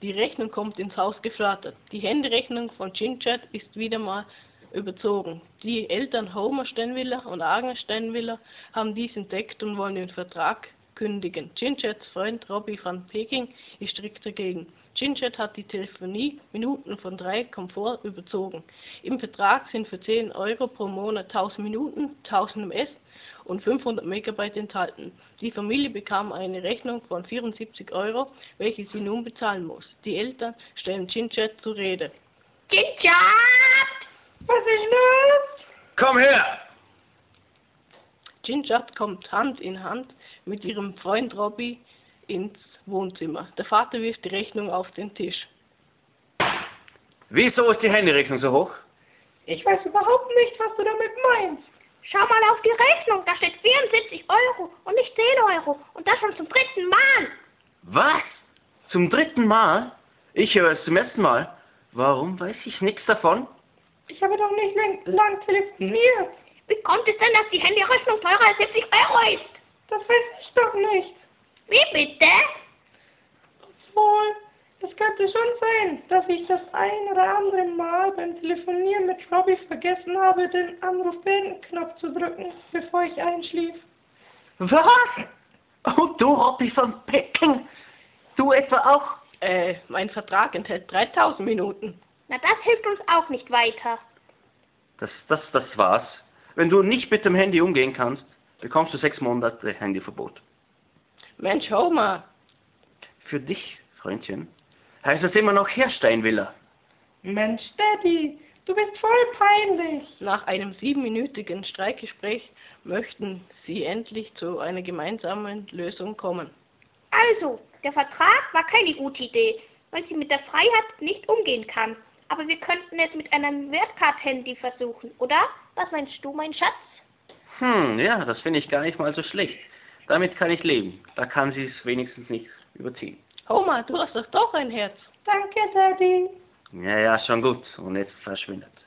Die Rechnung kommt ins Haus geflattert. Die Handyrechnung von Ginger ist wieder mal überzogen. Die Eltern Homer Stenwiller und Agnes Stenwiller haben dies entdeckt und wollen den Vertrag kündigen. Gingers Freund Robbie van Peking ist strikt dagegen. Ginger hat die Telefonie-Minuten von 3 Komfort überzogen. Im Vertrag sind für 10 Euro pro Monat 1000 Minuten, 1000 MS und 500 Megabyte enthalten. Die Familie bekam eine Rechnung von 74 Euro, welche sie nun bezahlen muss. Die Eltern stellen Ginger zur Rede. Ginger! Was ist los? Komm her! Ginger kommt Hand in Hand mit ihrem Freund Robbie ins Wohnzimmer. Der Vater wirft die Rechnung auf den Tisch. Wieso ist die Handyrechnung so hoch? Ich weiß überhaupt nicht, was du damit meinst. Schau mal auf die Rechnung, da steht 74 Euro und nicht 10 Euro. Und das schon zum 3. Mal. Was? Zum 3. Mal? Ich höre es zum ersten Mal. Warum weiß ich nichts davon? Ich habe doch nicht lang telefoniert. Wie kommt es denn, dass die Handyrechnung teurer als 70 Euro ist? Das weiß ich doch nicht. Wie bitte? Obwohl, es könnte schon sein, dass ich das ein oder andere Mal beim Telefonieren mit Robbie vergessen habe, den Anruf-Beenden-Knopf zu drücken, bevor ich einschlief. Was? Oh, du Robbie von Peking. Du etwa auch? Mein Vertrag enthält 3000 Minuten. Na, das hilft uns auch nicht weiter. Das war's. Wenn du nicht mit dem Handy umgehen kannst, bekommst du 6 Monate Handyverbot. Mensch, Homer. Für dich, Freundchen, heißt das immer noch Herr Steinwiller. Mensch, Daddy, du bist voll peinlich. Nach einem 7-minütigen Streitgespräch möchten sie endlich zu einer gemeinsamen Lösung kommen. Also, der Vertrag war keine gute Idee, weil sie mit der Freiheit nicht umgehen kann. Aber wir könnten es mit einem Wertcard-Handy versuchen, oder? Was meinst du, mein Schatz? Ja, das finde ich gar nicht mal so schlecht. Damit kann ich leben. Da kann sie es wenigstens nicht überziehen. Homer, du hast doch ein Herz. Danke, Daddy. Ja, schon gut. Und jetzt verschwindet.